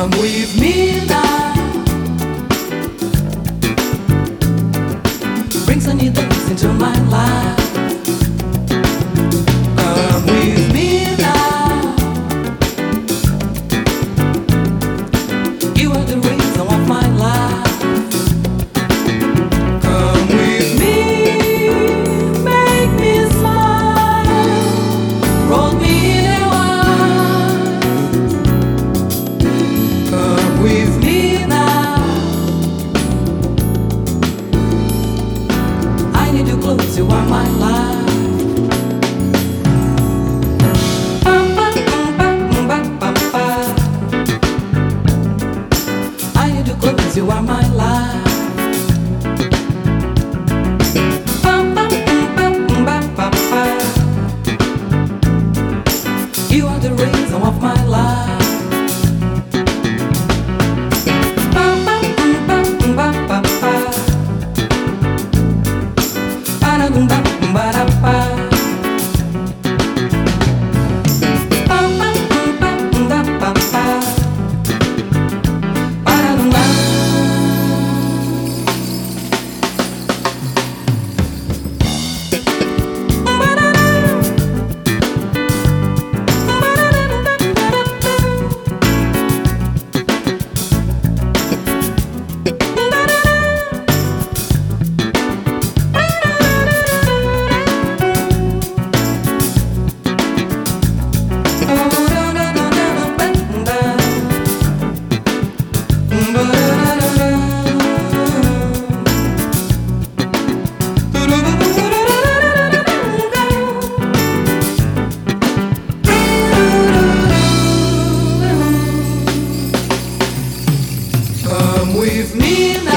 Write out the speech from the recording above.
Come with me now. Bring sunny days into my life. Come with me now. You are the reason of my life. Come with me, make me smile, roll me in a while. Come with me now. I need you close, you are my life. I need you close, you are my life. You are the reason of my life. Come with me now.